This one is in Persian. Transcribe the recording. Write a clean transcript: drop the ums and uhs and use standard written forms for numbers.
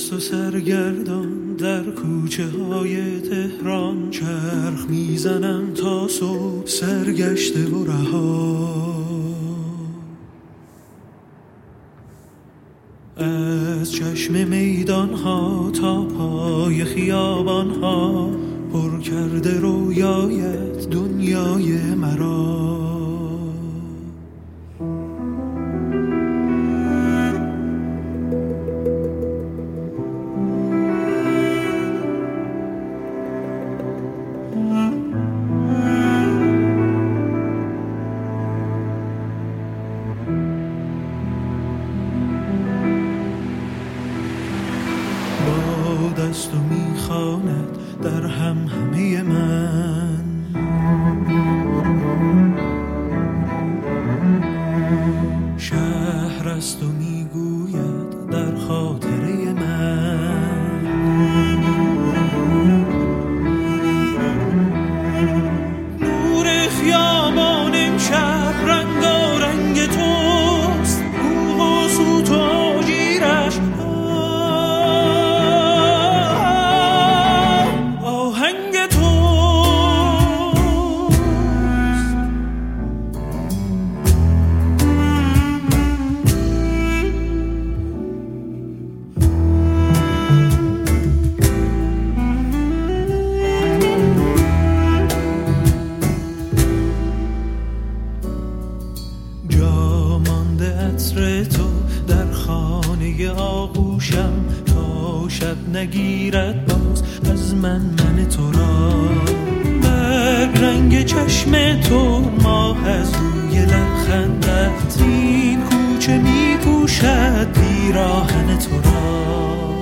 مست و سرگردان در کوچه های تهران چرخ میزنم تا صبح سرگشته و رها. از چشم میدان ها تا پای خیابان ها پر کرده رویایت دنیای مرا. دست و میخواند در همه من، شهر است و میگوید در خاطره من. نور خیابان امشب رنگارنگ توست، بوق و سوت و آجیرش عطر تو در خانه آغوشم تا شب نگیرد باز از من تو را. برگ رنگ چشم تو ماه از روی لبخندت این کوچه می پوشد پیراهن تو را.